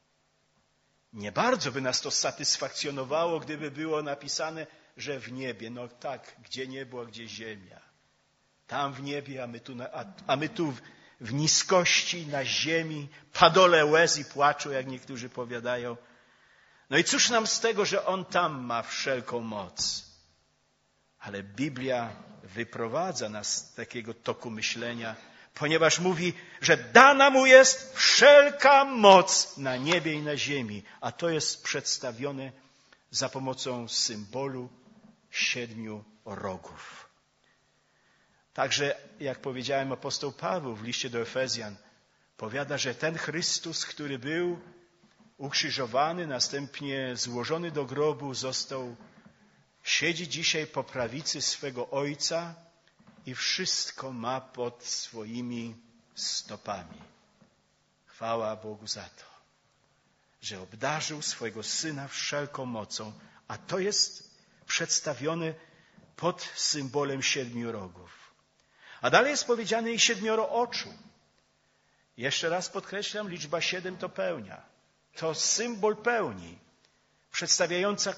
Nie bardzo by nas to satysfakcjonowało, gdyby było napisane, że w niebie. No tak, gdzie niebo, a gdzie ziemia. Tam w niebie, a my tu, na, a, a my tu w, w niskości, na ziemi, padole łez i płaczu, jak niektórzy powiadają. No i cóż nam z tego, że On tam ma wszelką moc. Ale Biblia wyprowadza nas z takiego toku myślenia, ponieważ mówi, że dana mu jest wszelka moc na niebie i na ziemi. A to jest przedstawione za pomocą symbolu siedmiu rogów. Także, jak powiedziałem, apostoł Paweł w liście do Efezjan powiada, że ten Chrystus, który był ukrzyżowany, następnie złożony do grobu, został, siedzi dzisiaj po prawicy swego Ojca i wszystko ma pod swoimi stopami. Chwała Bogu za to, że obdarzył swojego Syna wszelką mocą, a to jest przedstawione pod symbolem siedmiu rogów. A dalej jest powiedziane i siedmioro oczu. Jeszcze raz podkreślam, liczba siedem to pełnia. To symbol pełni, przedstawiająca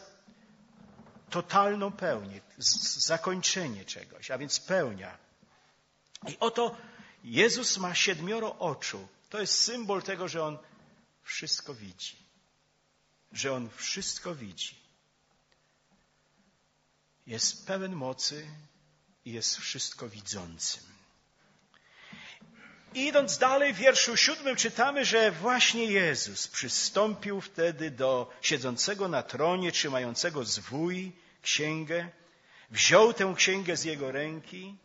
totalną pełnię, zakończenie czegoś, a więc pełnia. I oto Jezus ma siedmioro oczu. To jest symbol tego, że On wszystko widzi. Że On wszystko widzi. Jest pełen mocy i jest wszystko widzącym. Idąc dalej, w wierszu siódmym czytamy, że właśnie Jezus przystąpił wtedy do siedzącego na tronie, trzymającego zwój, księgę, wziął tę księgę z jego ręki,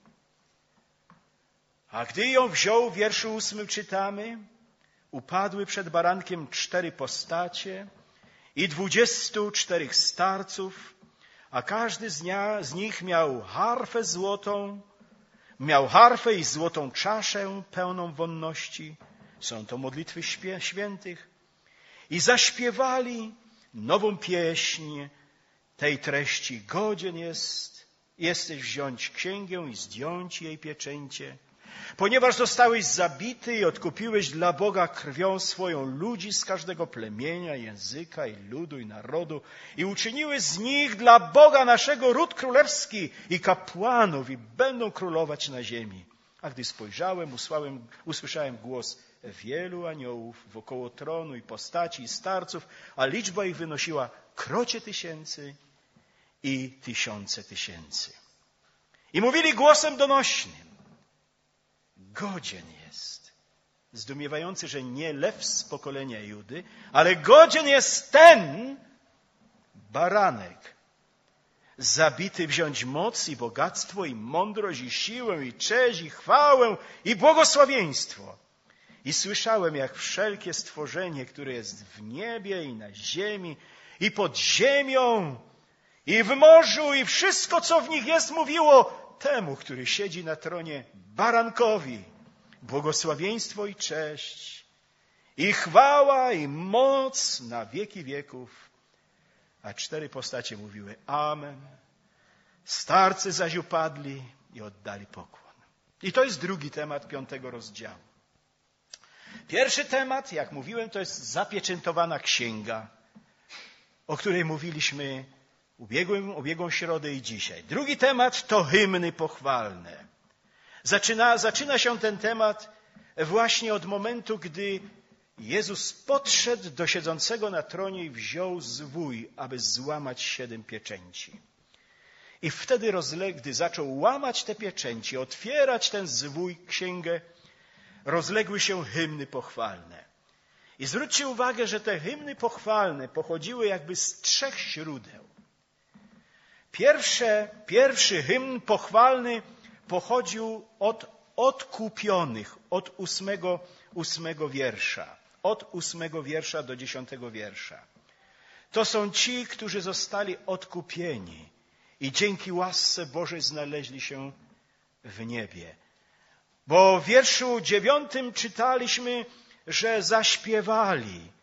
a gdy ją wziął, w wierszu ósmym czytamy, upadły przed barankiem cztery postacie i dwudziestu czterech starców, a każdy z, nia, z nich miał harfę złotą, miał harfę i złotą czaszę pełną wonności. Są to modlitwy świętych. I zaśpiewali nową pieśń tej treści. Godzien jest, jesteś wziąć księgę i zdjąć jej pieczęcie, ponieważ zostałeś zabity i odkupiłeś dla Boga krwią swoją ludzi z każdego plemienia, języka i ludu i narodu i uczyniłeś z nich dla Boga naszego ród królewski i kapłanów i będą królować na ziemi. A gdy spojrzałem, usłałem, usłyszałem głos wielu aniołów wokoło tronu i postaci i starców, a liczba ich wynosiła krocie tysięcy i tysiące tysięcy. I mówili głosem donośnym: godzien jest. Zdumiewający, że nie lew z pokolenia Judy, ale godzien jest ten baranek, zabity wziąć moc i bogactwo i mądrość i siłę i cześć i chwałę i błogosławieństwo. I słyszałem, jak wszelkie stworzenie, które jest w niebie i na ziemi i pod ziemią i w morzu i wszystko, co w nich jest, mówiło temu, który siedzi na tronie, barankowi, błogosławieństwo i cześć i chwała i moc na wieki wieków. A cztery postacie mówiły amen. Starcy zaś upadli i oddali pokłon. I to jest drugi temat piątego rozdziału. Pierwszy temat, jak mówiłem, to jest zapieczętowana księga, o której mówiliśmy ubiegłym, ubiegłą środę i dzisiaj. Drugi temat to hymny pochwalne. Zaczyna, zaczyna się ten temat właśnie od momentu, gdy Jezus podszedł do siedzącego na tronie i wziął zwój, aby złamać siedem pieczęci. I wtedy, rozle- gdy zaczął łamać te pieczęci, otwierać ten zwój, księgę, rozległy się hymny pochwalne. I zwróćcie uwagę, że te hymny pochwalne pochodziły jakby z trzech źródeł. Pierwsze, pierwszy hymn pochwalny pochodził od odkupionych, od ósmego, ósmego wiersza. Od ósmego wiersza do dziesiątego wiersza. To są ci, którzy zostali odkupieni i dzięki łasce Bożej znaleźli się w niebie. Bo w wierszu dziewiątym czytaliśmy, że zaśpiewali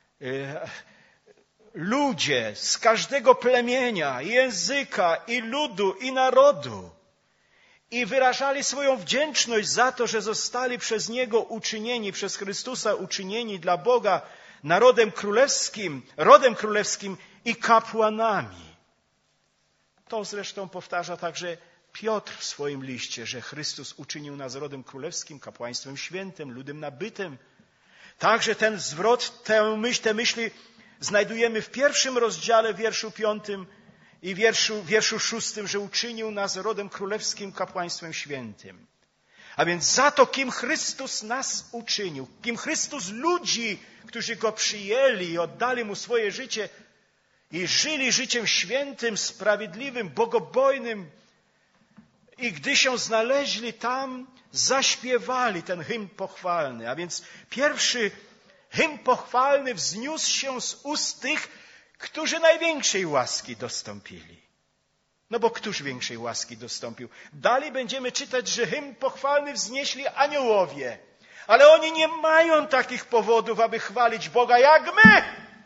ludzie z każdego plemienia, języka i ludu i narodu i wyrażali swoją wdzięczność za to, że zostali przez Niego uczynieni, przez Chrystusa uczynieni dla Boga narodem królewskim, rodem królewskim i kapłanami. To zresztą powtarza także Piotr w swoim liście, że Chrystus uczynił nas rodem królewskim, kapłaństwem świętym, ludem nabytym. Także ten zwrot, tę myśl, te myśli znajdujemy w pierwszym rozdziale, wierszu piątym i wierszu, wierszu szóstym, że uczynił nas rodem królewskim, kapłaństwem świętym. A więc za to, kim Chrystus nas uczynił, kim Chrystus ludzi, którzy Go przyjęli i oddali Mu swoje życie i żyli życiem świętym, sprawiedliwym, bogobojnym, i gdy się znaleźli tam, zaśpiewali ten hymn pochwalny. A więc pierwszy hymn pochwalny wzniósł się z ust tych, którzy największej łaski dostąpili. No bo któż większej łaski dostąpił? Dalej będziemy czytać, że hymn pochwalny wznieśli aniołowie. Ale oni nie mają takich powodów, aby chwalić Boga jak my.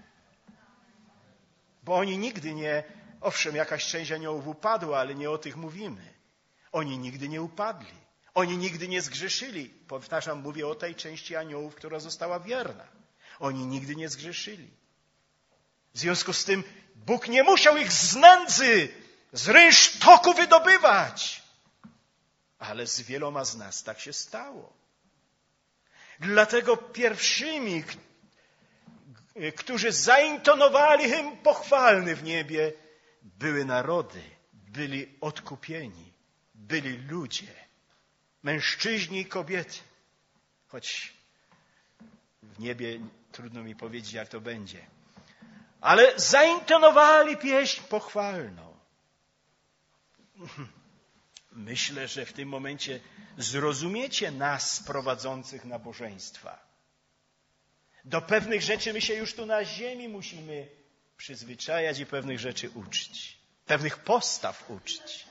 Bo oni nigdy nie, owszem, jakaś część aniołów upadła, ale nie o tych mówimy. Oni nigdy nie upadli. Oni nigdy nie zgrzeszyli. Powtarzam, mówię o tej części aniołów, która została wierna. Oni nigdy nie zgrzeszyli. W związku z tym Bóg nie musiał ich z nędzy, z rynsztoku wydobywać. Ale z wieloma z nas tak się stało. Dlatego pierwszymi, którzy zaintonowali hymn pochwalny w niebie, były narody, byli odkupieni, byli ludzie, mężczyźni i kobiety. Choć w niebie trudno mi powiedzieć, jak to będzie. Ale zaintonowali pieśń pochwalną. Myślę, że w tym momencie zrozumiecie nas prowadzących nabożeństwa. Do pewnych rzeczy my się już tu na ziemi musimy przyzwyczajać i pewnych rzeczy uczyć. Pewnych postaw uczyć.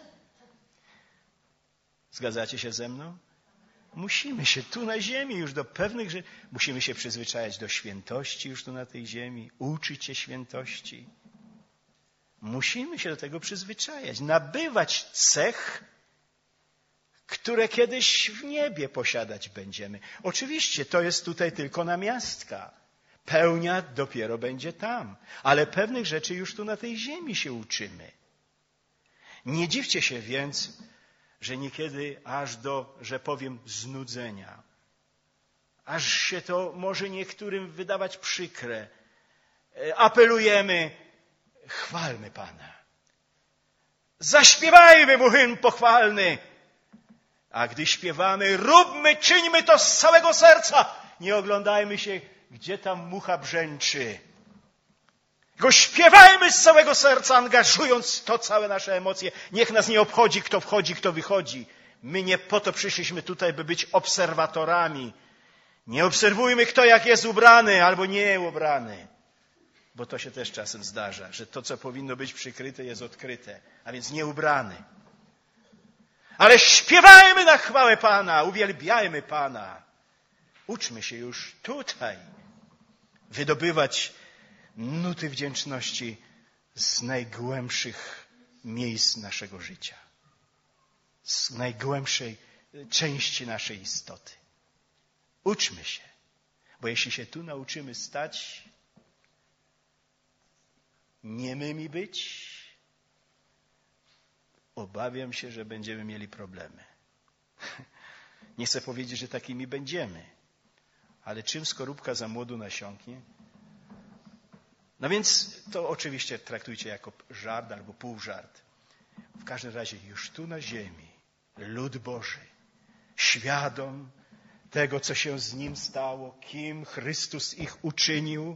Zgadzacie się ze mną? Musimy się tu na ziemi już do pewnych rzeczy, musimy się przyzwyczajać do świętości już tu na tej ziemi, uczyć się świętości. Musimy się do tego przyzwyczajać, nabywać cech, które kiedyś w niebie posiadać będziemy. Oczywiście to jest tutaj tylko namiastka. Pełnia dopiero będzie tam. Ale pewnych rzeczy już tu na tej ziemi się uczymy. Nie dziwcie się więc, że niekiedy aż do, że powiem, znudzenia. Aż się to może niektórym wydawać przykre. Apelujemy, chwalmy Pana. Zaśpiewajmy mu hymn pochwalny. A gdy śpiewamy, róbmy, czyńmy to z całego serca. Nie oglądajmy się, gdzie tam mucha brzęczy. Go śpiewajmy z całego serca, angażując w to całe nasze emocje. Niech nas nie obchodzi, kto wchodzi, kto wychodzi. My nie po to przyszliśmy tutaj, by być obserwatorami. Nie obserwujmy, kto jak jest ubrany albo nie ubrany. Bo to się też czasem zdarza, że to, co powinno być przykryte, jest odkryte. A więc nie ubrany. Ale śpiewajmy na chwałę Pana, uwielbiajmy Pana. Uczmy się już tutaj wydobywać nuty wdzięczności z najgłębszych miejsc naszego życia. Z najgłębszej części naszej istoty. Uczmy się, bo jeśli się tu nauczymy stać, niemymi być, obawiam się, że będziemy mieli problemy. Nie chcę powiedzieć, że takimi będziemy, ale czym skorupka za młodu nasiąknie? No więc to oczywiście traktujcie jako żart albo półżart. W każdym razie już tu na ziemi lud Boży, świadom tego, co się z Nim stało, kim Chrystus ich uczynił,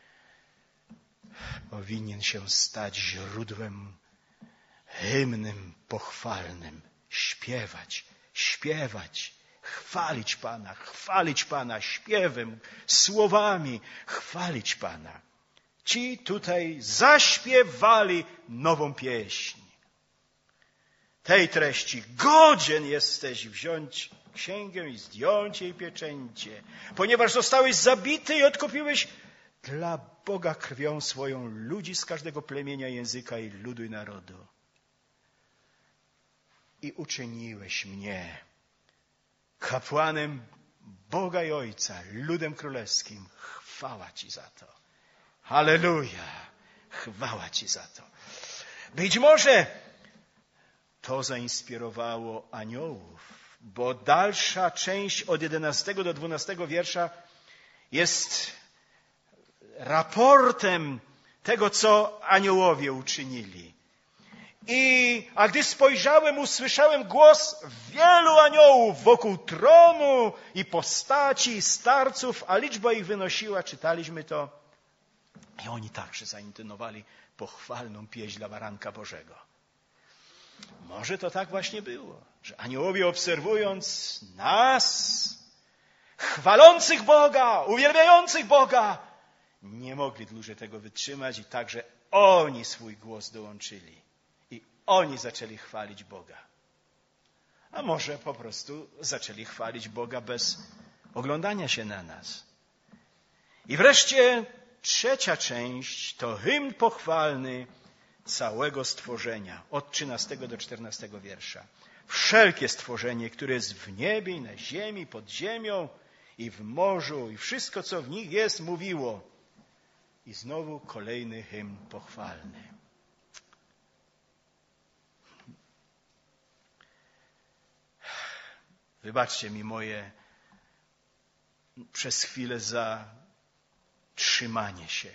powinien się stać źródłem hymnem pochwalnym. Śpiewać, śpiewać, chwalić Pana, chwalić Pana śpiewem, słowami, chwalić Pana. Ci tutaj zaśpiewali nową pieśń. Tej treści godzien jesteś wziąć księgę i zdjąć jej pieczęcie, ponieważ zostałeś zabity i odkupiłeś dla Boga krwią swoją ludzi z każdego plemienia, języka i ludu i narodu. I uczyniłeś mnie kapłanem Boga i Ojca, ludem królewskim. Chwała Ci za to. Halleluja! Chwała Ci za to. Być może to zainspirowało aniołów, bo dalsza część od jedenastego do dwunastego wiersza jest raportem tego, co aniołowie uczynili. I, a gdy spojrzałem, usłyszałem głos wielu aniołów wokół tronu i postaci, i starców, a liczba ich wynosiła, czytaliśmy to, i oni także zaintynowali pochwalną pieśń dla Baranka Bożego. Może to tak właśnie było, że aniołowie obserwując nas, chwalących Boga, uwielbiających Boga, nie mogli dłużej tego wytrzymać i także oni swój głos dołączyli. I oni zaczęli chwalić Boga. A może po prostu zaczęli chwalić Boga bez oglądania się na nas. I wreszcie trzecia część to hymn pochwalny całego stworzenia. Od trzynastego do czternastego wiersza. Wszelkie stworzenie, które jest w niebie i na ziemi, pod ziemią i w morzu i wszystko, co w nich jest, mówiło. I znowu kolejny hymn pochwalny. Wybaczcie mi moje przez chwilę zatrzymanie się,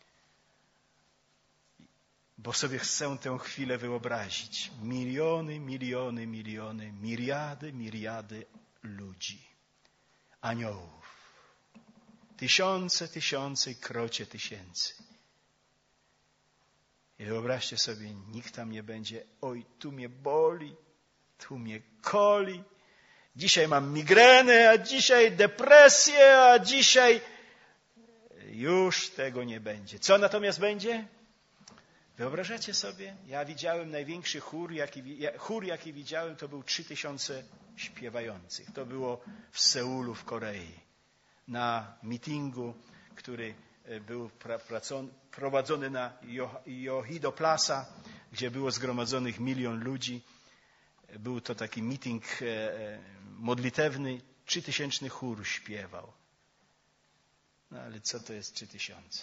bo sobie chcę tę chwilę wyobrazić. Miliony, miliony, miliony, miriady, miriady ludzi, aniołów. Tysiące, tysiące i krocie tysięcy. I wyobraźcie sobie, nikt tam nie będzie, oj, tu mnie boli, tu mnie koli, dzisiaj mam migrenę, a dzisiaj depresję, a dzisiaj już tego nie będzie. Co natomiast będzie? Wyobrażacie sobie? Ja widziałem największy chór, jaki, chór, jaki widziałem, to był trzy tysiące śpiewających. To było w Seulu, w Korei, na meetingu, który był prowadzony na Yohido Plaza, gdzie było zgromadzonych milion ludzi. Był to taki meeting modlitewny. Trzy tysięczny chór śpiewał. No ale co to jest trzy tysiące?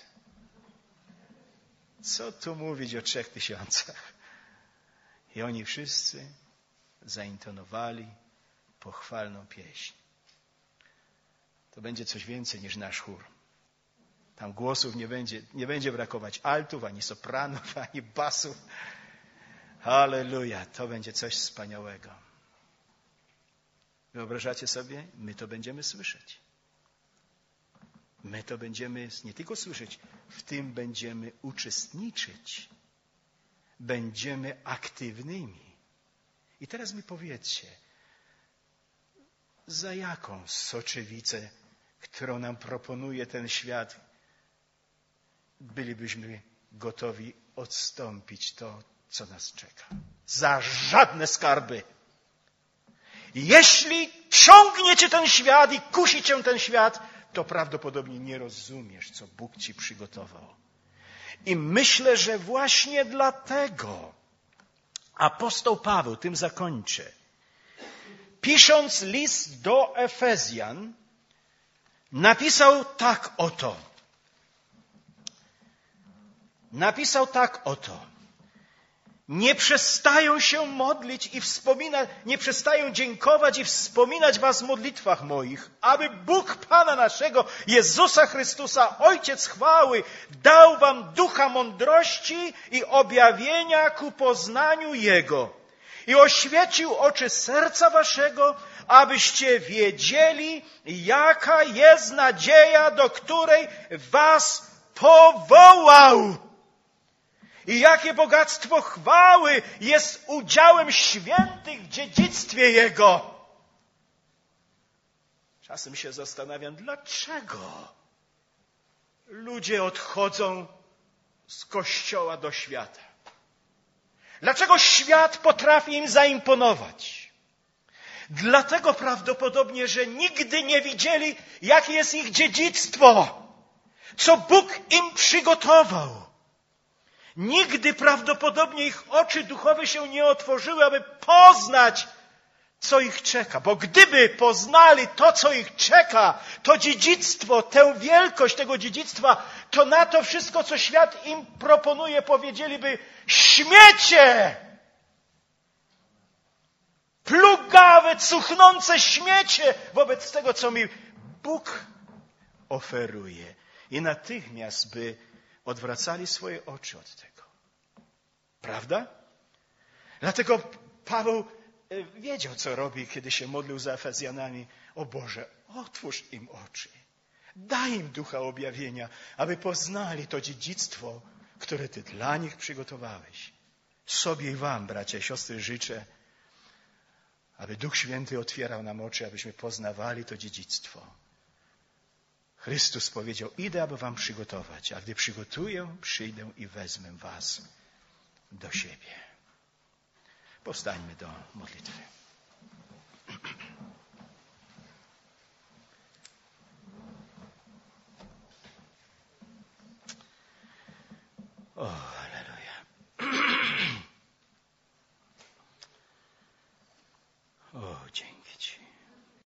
Co tu mówić o trzech tysiącach? I oni wszyscy zaintonowali pochwalną pieśń. To będzie coś więcej niż nasz chór. Tam głosów nie będzie, nie będzie brakować altów, ani sopranów, ani basów. Halleluja, to będzie coś wspaniałego. Wyobrażacie sobie? My to będziemy słyszeć. My to będziemy nie tylko słyszeć, w tym będziemy uczestniczyć. Będziemy aktywnymi. I teraz mi powiedzcie, za jaką soczewicę, którą nam proponuje ten świat, bylibyśmy gotowi odstąpić to, co nas czeka? Za żadne skarby. Jeśli ciągnie cię ten świat i kusi cię ten świat, to prawdopodobnie nie rozumiesz, co Bóg ci przygotował. I myślę, że właśnie dlatego apostoł Paweł, tym zakończę, pisząc list do Efezjan, napisał tak oto. Napisał tak oto. Nie przestają się modlić i wspominać, nie przestają dziękować i wspominać was w modlitwach moich, aby Bóg Pana naszego, Jezusa Chrystusa, Ojciec chwały, dał wam ducha mądrości i objawienia ku poznaniu Jego i oświecił oczy serca waszego, abyście wiedzieli, jaka jest nadzieja, do której was powołał. I jakie bogactwo chwały jest udziałem świętych w dziedzictwie Jego. Czasem się zastanawiam, dlaczego ludzie odchodzą z Kościoła do świata. Dlaczego świat potrafi im zaimponować? Dlatego prawdopodobnie, że nigdy nie widzieli, jakie jest ich dziedzictwo, co Bóg im przygotował. Nigdy prawdopodobnie ich oczy duchowe się nie otworzyły, aby poznać, co ich czeka. Bo gdyby poznali to, co ich czeka, to dziedzictwo, tę wielkość tego dziedzictwa, to na to wszystko, co świat im proponuje, powiedzieliby: śmiecie! Plugawe, cuchnące śmiecie wobec tego, co mi Bóg oferuje. I natychmiast by odwracali swoje oczy od tego. Prawda? Dlatego Paweł wiedział, co robi, kiedy się modlił za Efezjanami. O Boże, otwórz im oczy. Daj im ducha objawienia, aby poznali to dziedzictwo, które Ty dla nich przygotowałeś. Sobie i wam, bracia i siostry, życzę, aby Duch Święty otwierał nam oczy, abyśmy poznawali to dziedzictwo. Chrystus powiedział: idę, aby wam przygotować, a gdy przygotuję, przyjdę i wezmę was do siebie. Powstańmy do modlitwy. O, halleluja. O, dzięki Ci.